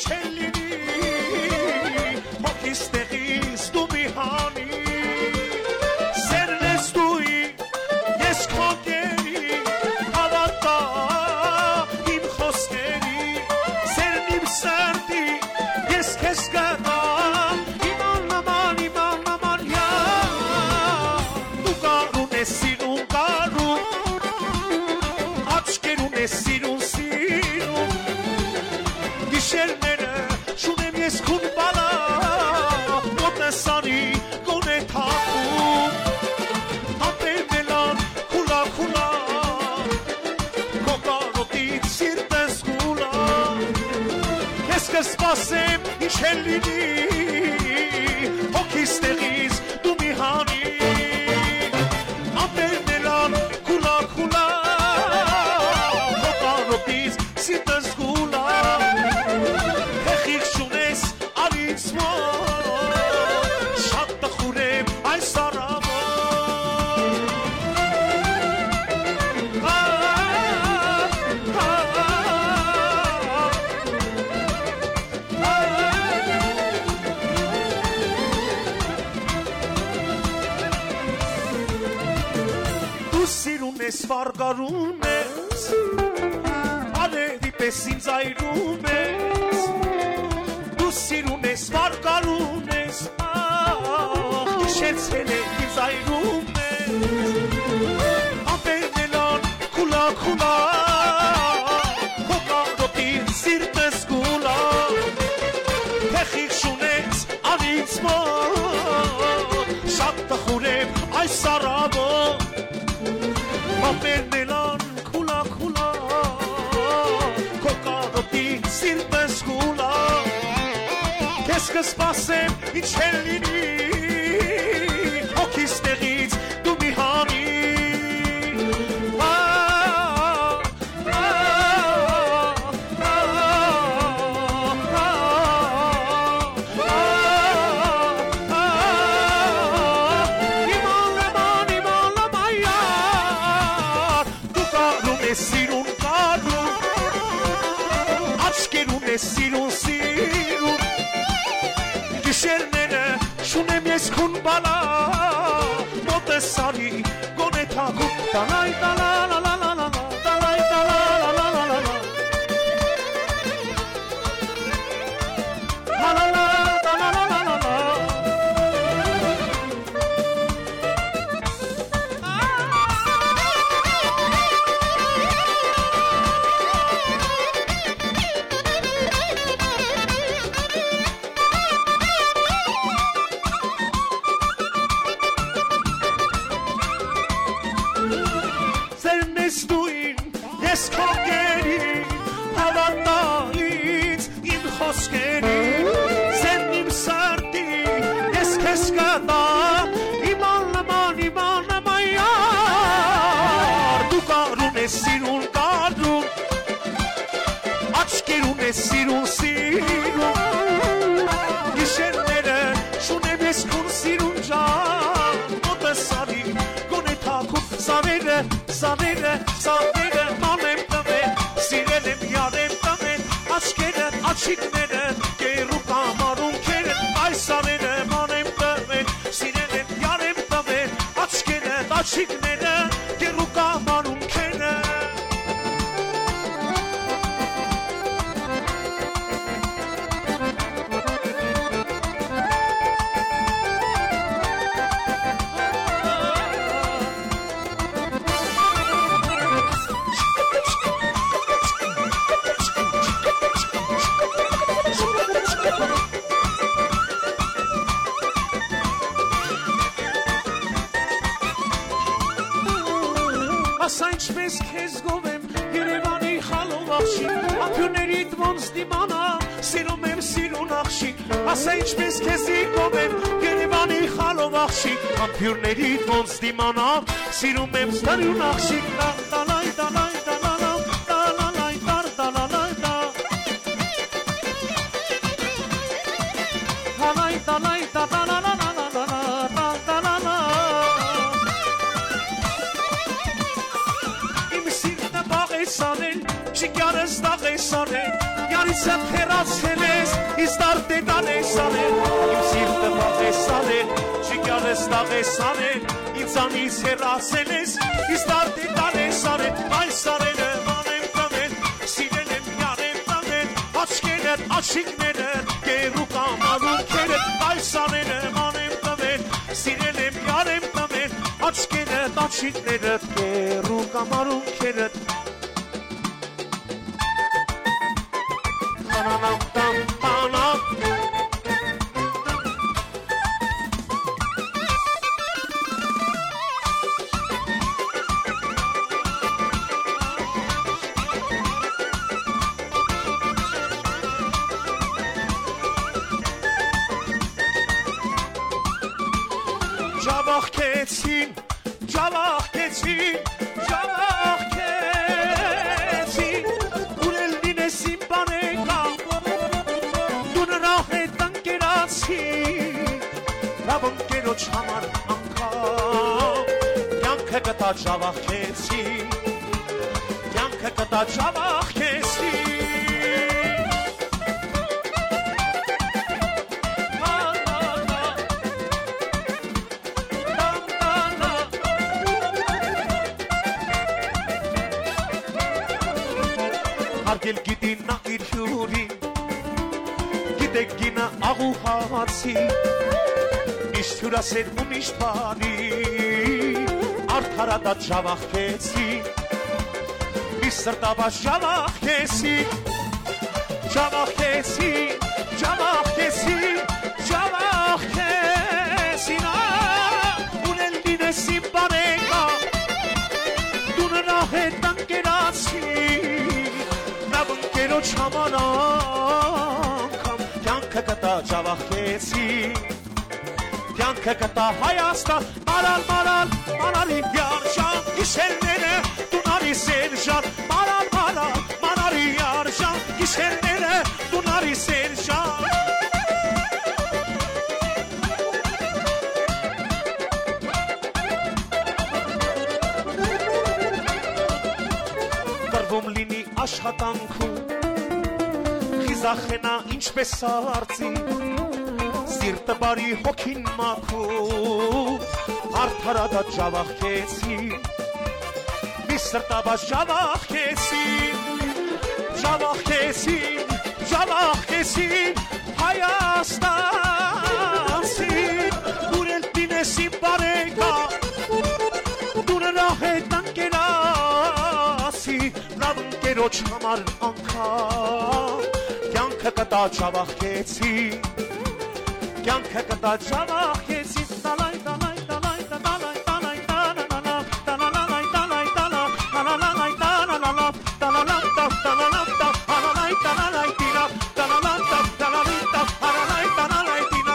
չելինի հոգիս տեղից դու մի հանի սերն ես դուի ես քո գերի հավատա իմ խոսքերի սերն իմ սրտի ես քեզ գտամ իման նման յա դու կարուն ես սիրուն կարուն աչքերուն ես սիրուն սիրուն գիշերները շունեմ ես քուն բալա մոտեսանի գոնե թակում ապերնելան քուլա քուլա կոկարոտից սիրտես գուլա ես կսպասեմ ինչ էլ լինի հոգիս տեղից դու մի հանի ապերնելան քուլա քուլա կոկարոտից սիրտես գուլա հեխիղ շունես արից մոտ շատ տխուրեմ այս առավոտ դու սիրուն ես վարգարում ես արևի պես ինձ այրում ես դու սիրուն ես վարգարում ես շեցել է ինձ այրում ես ապերնելան քուլա քուլա հոգարոտի սիրտես գուլա հեխիղ շունեց անից մոտ շատ տխուրեմ այս առավոտ ապերնելան քուլա քուլա հոգարոտի սիրտես գուլա քեզ կսպասեմ ինչ էլ լինի հոգիս տեղից դու մի հանի դու կարում ես սիրուն կարում աչքերուն ես սիրուն սիրուն գիշերները շունեմ ես քուն բալա մոտեսանի գոնե թակում տալայ տալալալալալա տալայ տալալալալալա հալալա տալալալալալա ես քո գերի հավատա ինձ իմ խոսքերի սերն իմ սրտի ես քեզ կտամ իման նման յար դու կարուն ես սիրուն կարուն աչքերուն ես սիրուն սիրուն գիշերները շունեմ ես քուն սիրուն ջան մոտեսանի գոնե թակում սավերը մանեմ տվել սիրել եմ յարեմ տվել աչքերը աչիկները գերու կամարունքերը այս ավերը մանեմ տվել սիրել եմ յարեմ տվել աչքերը աչիկները գերու կամարունքերը ասա ինչպես քեզ գովեմ Երևանի խալով աղջիկ ափյուրներիդ ոնց դիմանա սիրում եմ սիրուն աղջիկ ասա ինչպես քեզ գովեմ Երևանի խալով աղջիկ ափյուրներիդ ոնց դիմանա սիրում եմ սիրուն աղջիկ տալայ տալայ տալալա տալալայ տալալայ տալայ տալայ տալալա Սարել, շիկյարս դաղ է սարել, յար Ինձ թերացել ես, ինձ տարտեգան ես անել, իմ սիրտը բաղ ես անել, շիկյալս տաղ ես անել, ինձանից հեռացել ես, ինձ տարտեգան ես անել, այս արելը մանեմ տվել, սիրել եմ յար եմ տվել, աչքերդ, աշիկներդ, կերու կամարունքերդ, այս արելը մանեմ տվել, սիրել եմ յար եմ տվել, աչքերդ, աշիկներդ, կերու կամարունքերդ, Ջավախքեցին, ջավախքեցին, ջավախքեցին, ունել լինես իմ բանեկա, դու նրա հետ ընկերացի, լավ ընկերոջ համար անգամ, կյանքը կտա ջավախքեցի, կյանքը կտա ջավախքեցի, Հարգել գիտի նա իր հյուրին, գիտեք գինը աղու հացի, միշտ հյուրասեր ու միշտ բանի, արդարադատ ժավախքեցի, մի սրտաբաց ժավախքեցի, ժավախքեցի, ժավախքեցի, ժավախքեցի, ունել լինես իմ բարեկա, դու նրա հետ ընկերացի, Կերոջ համար անգամ կյանքը կտա ջավախքեցի կյանքը կտա Հայաստան մարալ մարալ մանալի յարժան գիշերները տունարի սերժան մարալ մարալ մանալի յարժան գիշերները տունարի սերժան Կրվում լինի աշխատանքում Զախենա ինչպես արծի, սիրտը բարի հոգին մաքու, արդարադատ ժավախքեցի, մի սրտաբաց ժավախքեցի, ժավախքեցի, ժավախքեցի, Հայաստանցի, ունել լինես իմ բարեկա, դու նրա հետ ընկերացի, լավ ընկերոջ համար անգամ, Կյանքը կտա ջավախքեցի, կյանքը կտա ջավախքեցի, տալայ, տալայ, տալայ, տալայ, տալայ, տալալալա, տալալալայ, տալայ, տալա, տալալալայ, տալալալա, տալալալտա, տալալալտա, հարալայ, տալալայ, տինա, տալալալտա, տալալիտա, հարալայ, տալալայ, տինա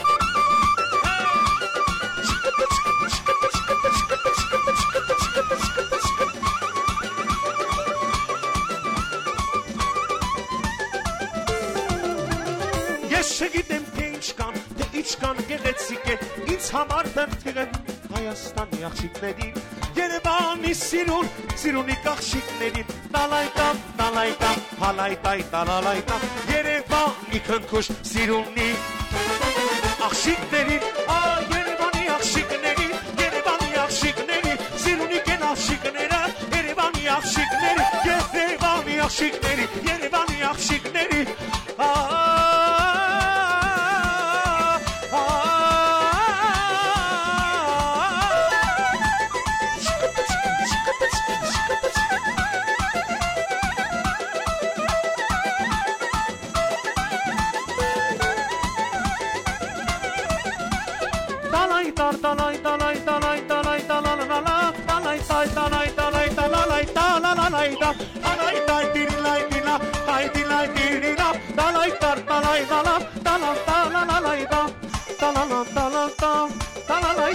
Ես չգիտեմ թե ինչ կան, թե ինչ կան գեղեցիկ է, ինձ համար դրդիղ են Հայաստանի աղջիկներին, Երևանի սիրուն, սիրունիկ աղջիկներին, տալայտամ, տալայտամ, հալայտայ, տալալայտամ, Երևանի քնքուշ սիրունի աղջիկներին, Երևանի աղջիկների, Երևանի աղջիկների, սիրունիկ են աղջիկները, Երևանի աղջիկների, Երևանի աղջիկների, Երևանի աղջիկների, Talay talay talay talay talay talay talay talay talay talay talay talay talay dilay dila ay dilay dila talay talay talay talay talay talay talay talay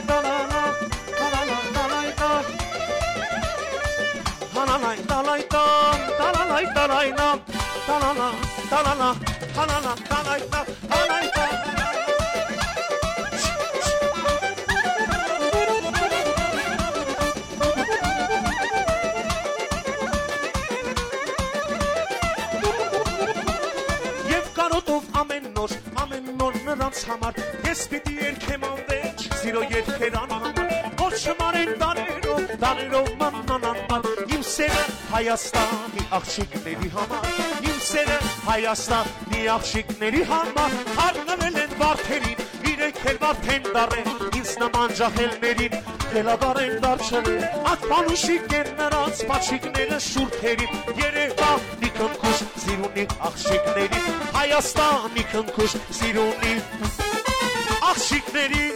համար ես պիտի երգեմ անվերջ սիրո երգերան համար որ չմարեն դաներով մանանան իմ սերը Հայաստանի աղջիկների համար իմ սերը Հայաստանի աղջիկների համար արնվել են վարդերին իրենք էլ վարդ են դարեն ինձ նման ջահելներին Հելադար են դարձել Ատմանուշիկ են նրանց պաչիկները շուրթերին Երևանի քնքուշ սիրունի աղջիկներին Հայաստանի քնքուշ սիրունի աղջիկներին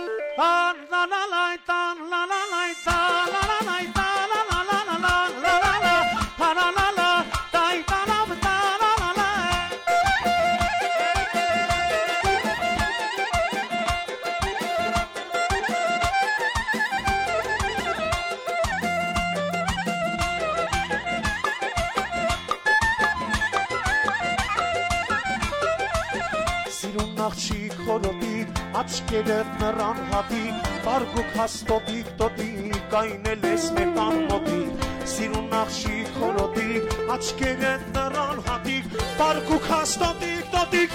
Աղջիկ խորոտիկ, աչկերը նրան հատիկ, բարգուկ հաստոտիկ, տոտիկ, այնել ես մետան մոտիկ Սիրուն աղջիկ խորոտիկ, աչկերը նրան հատիկ, բարգուկ հաստոտիկ, տոտիկ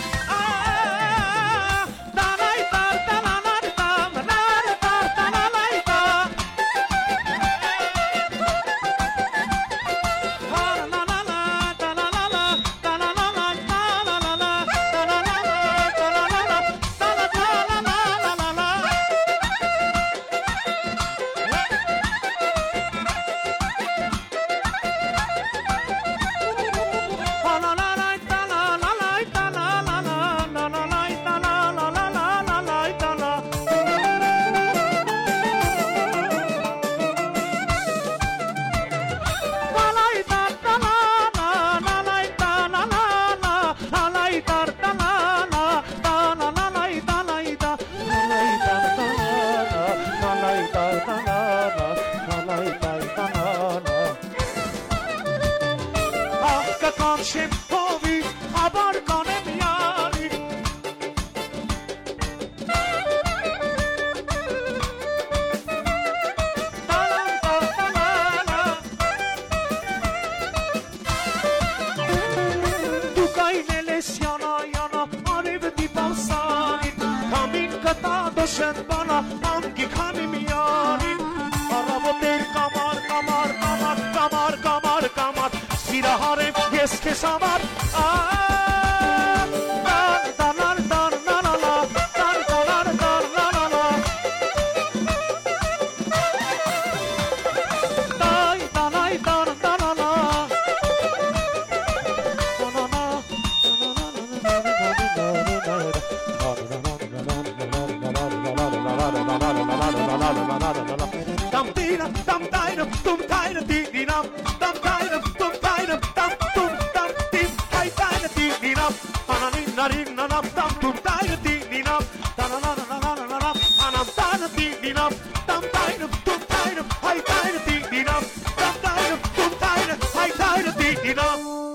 Ես քեզ համար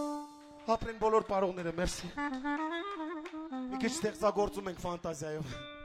ապրեն բոլոր պարողները, մերսի մի քիչ ստեղծագործում ենք ֆանտազիայով